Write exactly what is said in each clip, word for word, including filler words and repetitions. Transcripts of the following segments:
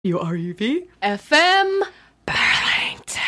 U R U V F M Burlington.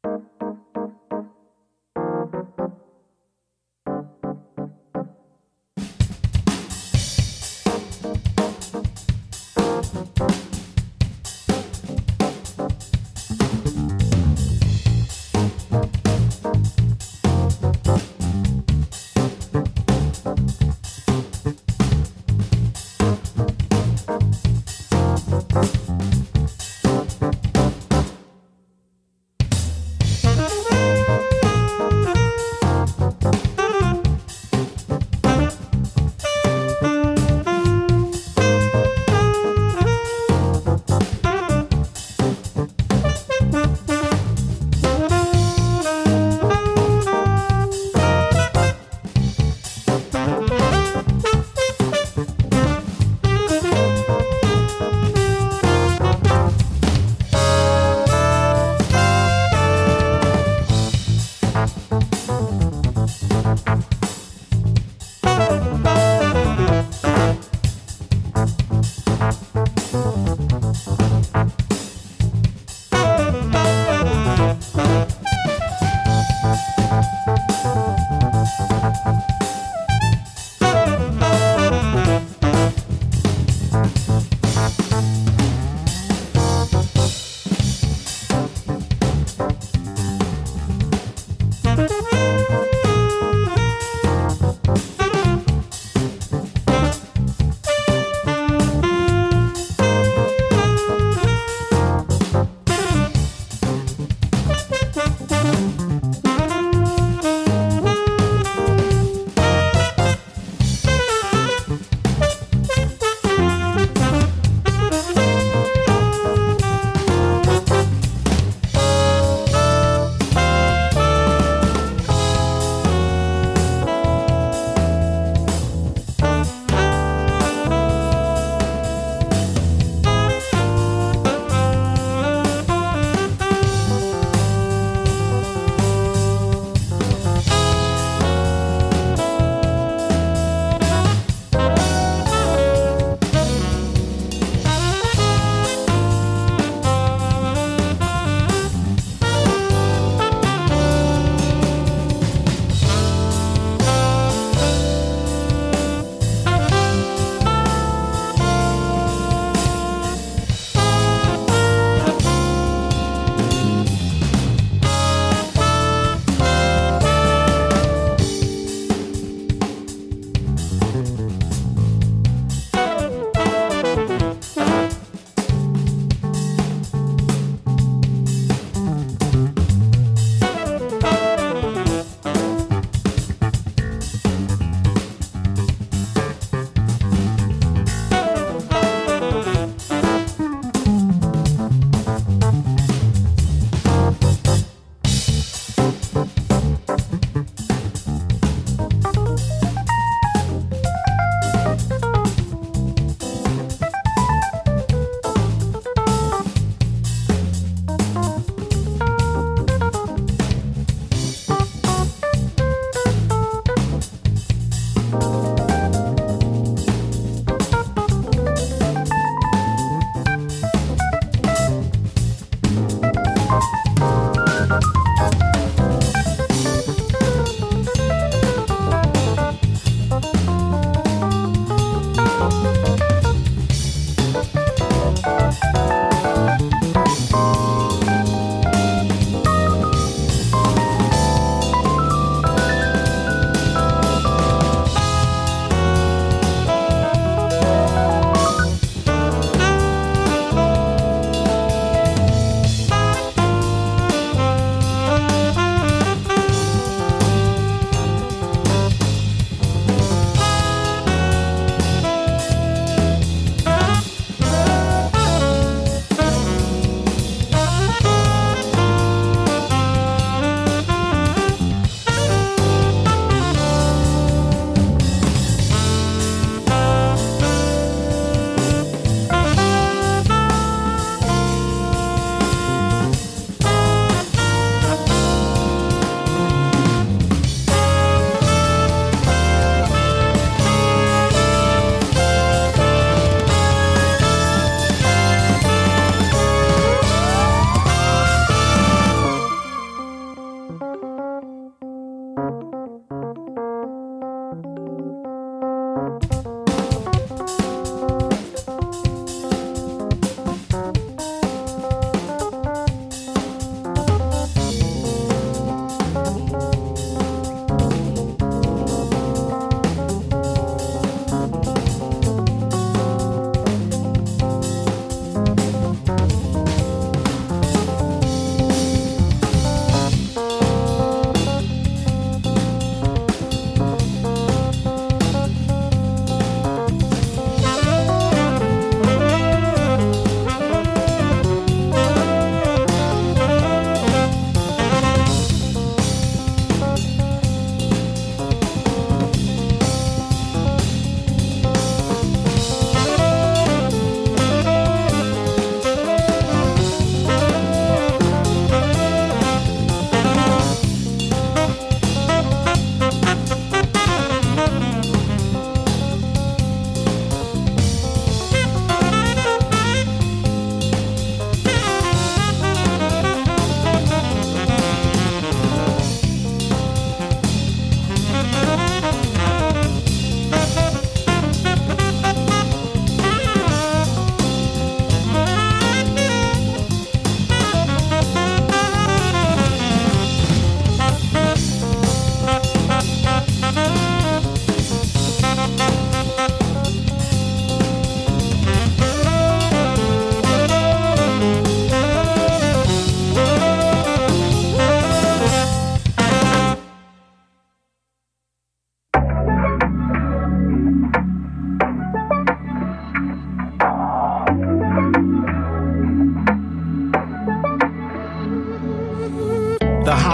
Thank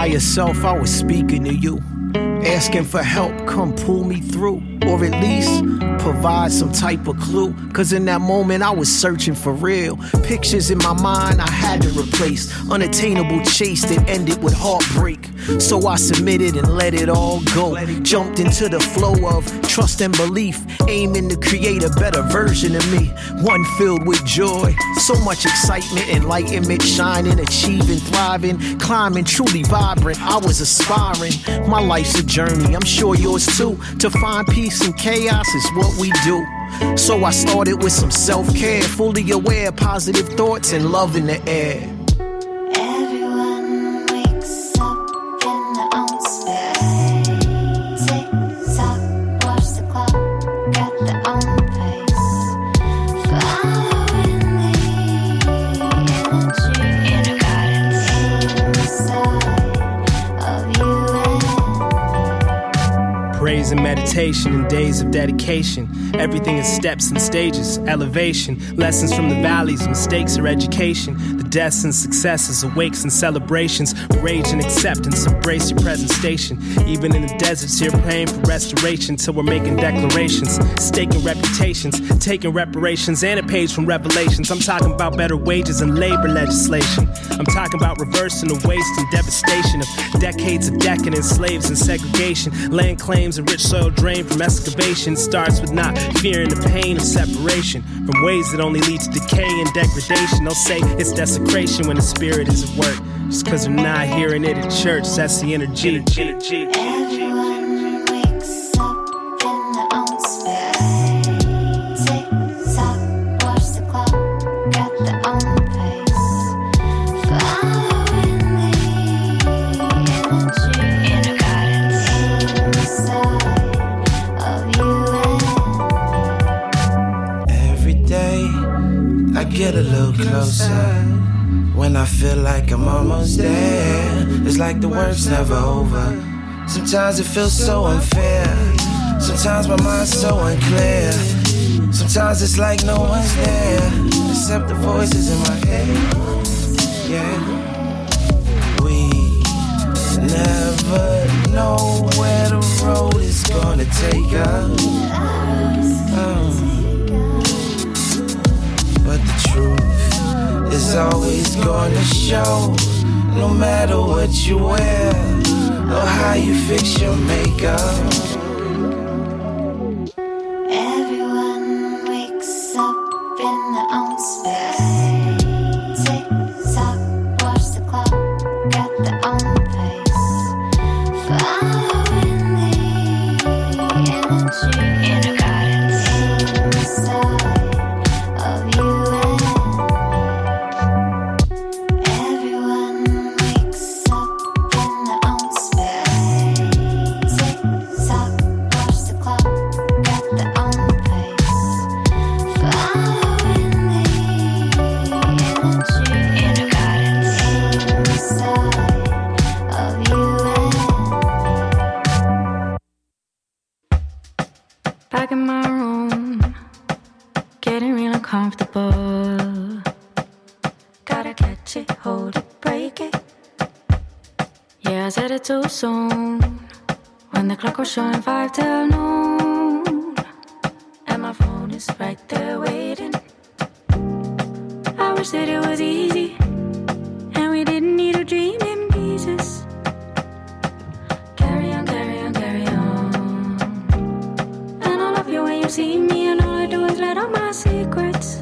higher self, I was speaking to you, asking for help, come pull me through, or at least provide some type of clue. Cause in that moment I was searching for real. Pictures in my mind I had to replace, unattainable chase that ended with heartbreak. So I submitted and let it all go. Jumped into the flow of trust and belief, aiming to create a better version of me, one filled with joy. So much excitement, enlightenment, shining, achieving, thriving, climbing, truly vibrant. I was aspiring. My life's a journey, I'm sure yours too. To find peace in chaos is what we do. So I started with some self-care, fully aware, positive thoughts and love in the air. Everyone wakes up in their own space. Tick-tock, watch the clock at their own pace. Following the energy, inner guidance inside of you and me. Praise and meditation in days of dedication. Everything is steps and stages, elevation, lessons from the valleys, mistakes or education. The deaths and successes, awakes and celebrations, rage and acceptance, embrace your present station. Even in the deserts here praying for restoration till we're making declarations, staking reputations, taking reparations and a page from Revelations. I'm talking about better wages and labor legislation. I'm talking about reversing the waste and devastation of decades of decadence, slaves and segregation, land claims and rich soil drained from excavation. Starts with not fearing the pain of separation from ways that only lead to decay and degradation. They'll say it's desecration when the spirit is at work, just cause they're not hearing it at church. That's the energy. energy. Everyone wakes up in their own space. Tick-tock, watch the clock at their own pace. Following the energy, inner guidance inside of you and me. Every day I get a little closer. When I feel like I'm almost there, it's like the work's never over. Sometimes it feels so unfair. Sometimes my mind's so unclear. Sometimes it's like no one's there except the voices in my head. Yeah. We never know where the road is gonna take us. Oh. But the truth is always gonna show, no matter what you wear or how you fix your makeup. Everyone wakes up in their own space. Tick-tock, watch the clock at their own pace. Following the energy, inner guidance inside of you and me. Everyone wakes up in their own space. Tick-tock, watch the clock at their own pace. Following the energy, inner guidance inside of you and me. Back in my room, getting real uncomfortable. Gotta catch it, hold it, break it. Yeah, I said it too soon, when the clock was showing five till noon, and my phone is right there waiting. I wish that it was easy, and we didn't need to dream in pieces. Carry on, carry on, carry on. And I love you when you see me, and all I do is let out my secrets.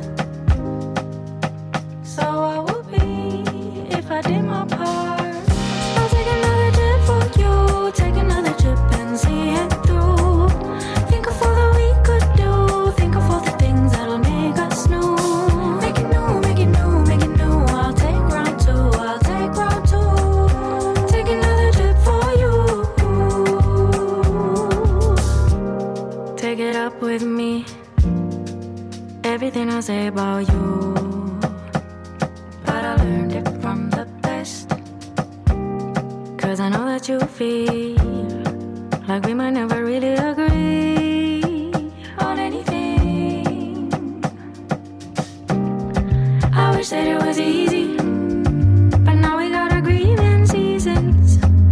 So I would be if I did my part. I'll take another trip for you, take another trip and see it through. Think of all that we could do, think of all the things that'll make us new. Make it new, make it new, make it new. I'll take round two, I'll take round two. Take another trip for you. Take it up with me, everything I say about you. But I learned it from the best, cause I know that you feel like we might never really agree on anything. I wish that it was easy, but now we got agreement seasons.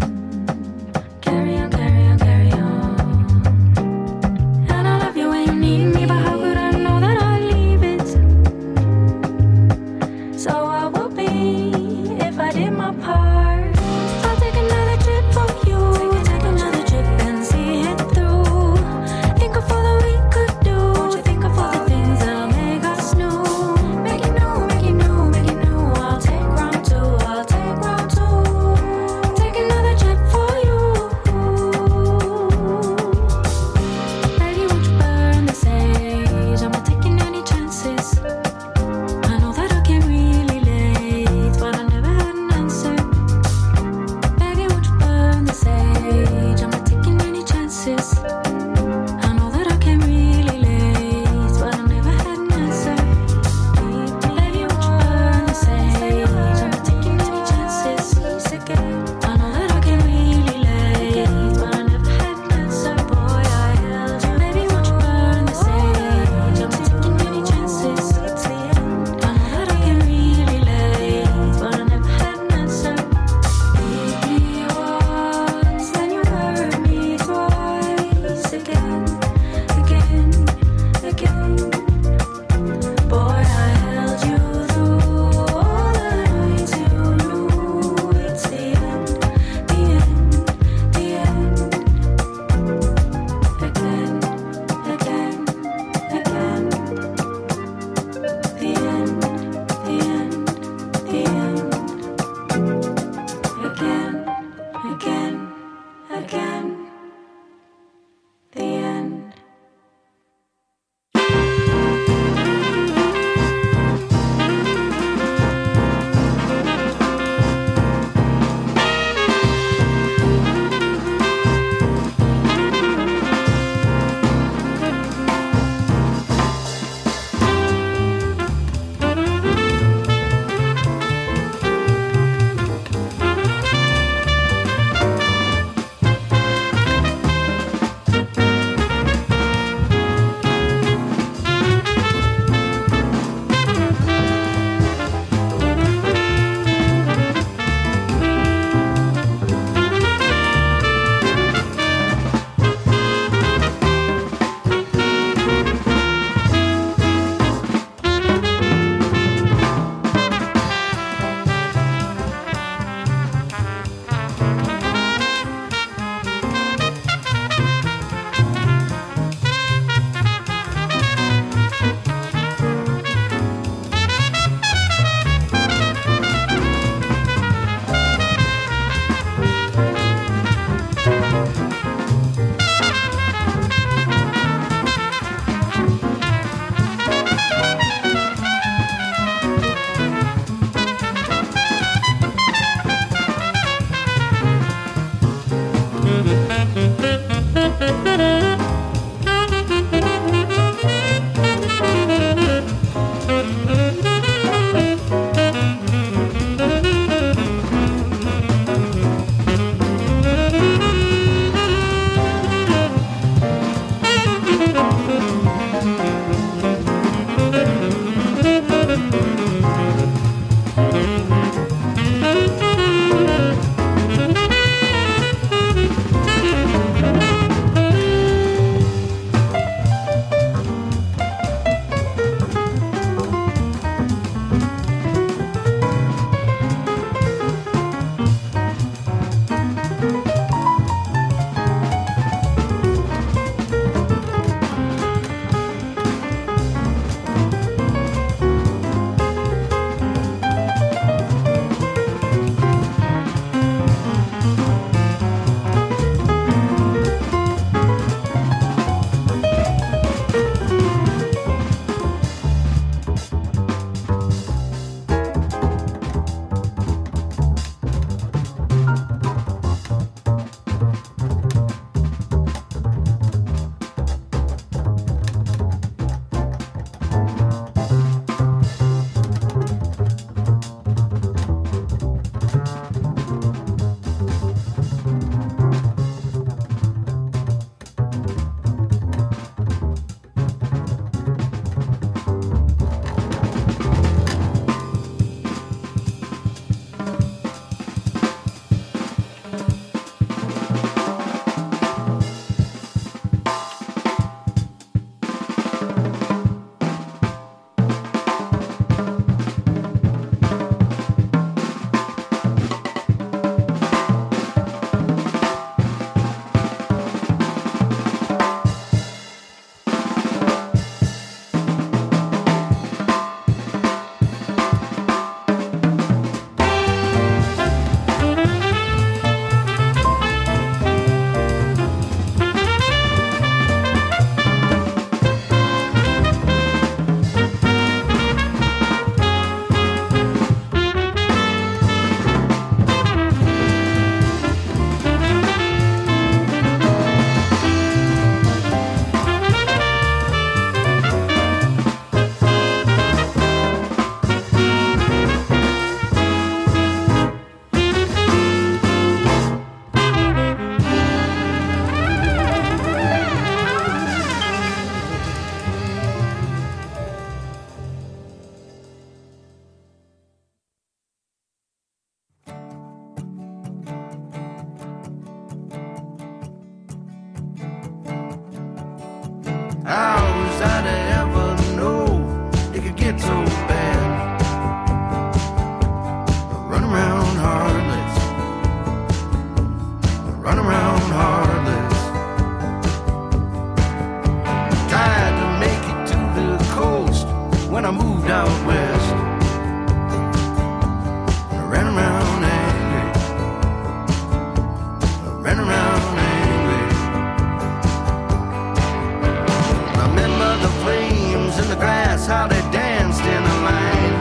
that's how they danced in the lane.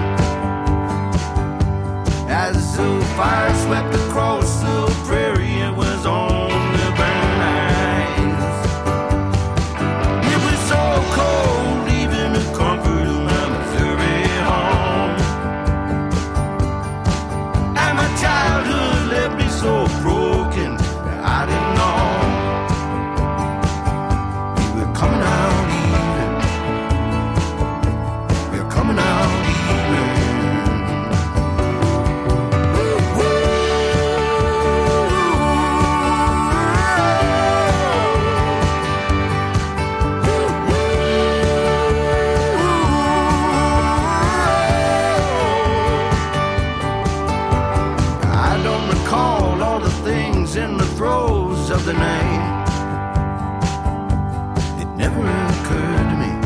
As the fire swept across the prairie, it was only burning eyes. It was so cold, leaving the comfort of my Missouri home. And my childhood left me so broken that I didn't know you were coming out even. You're coming out even. In the throes of the night, it never occurred to me,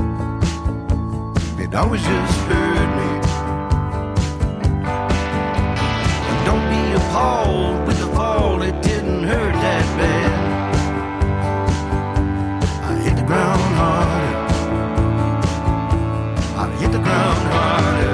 it always just hurt me. And don't be appalled with the fall, it didn't hurt that bad. I hit the ground harder, I hit the ground harder.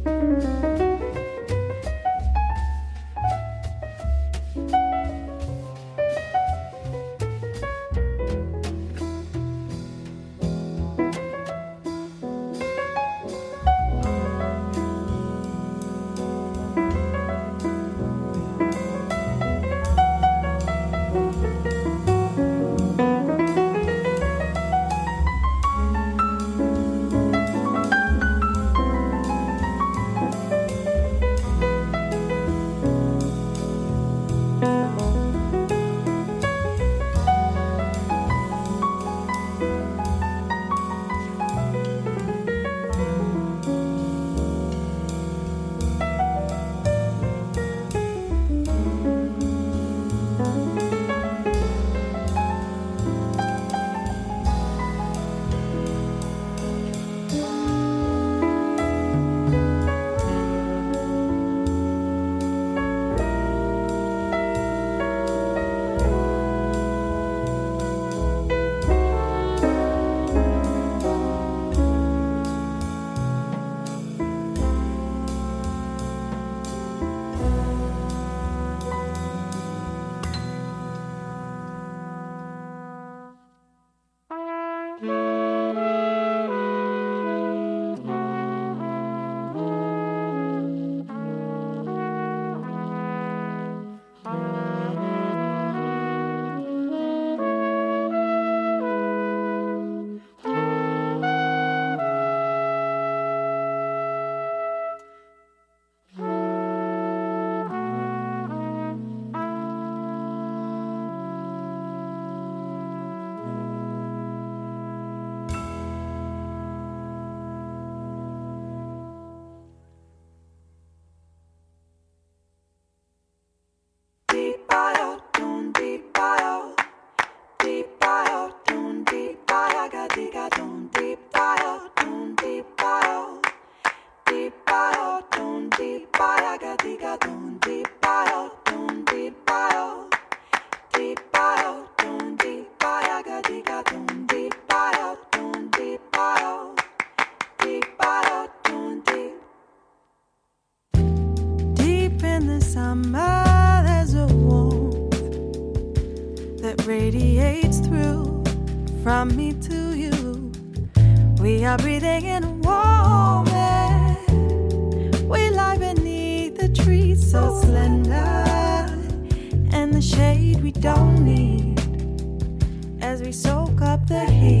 Radiates through from me to you. We are breathing in a warm air. We lie beneath the trees so slender, and the shade we don't need as we soak up the heat.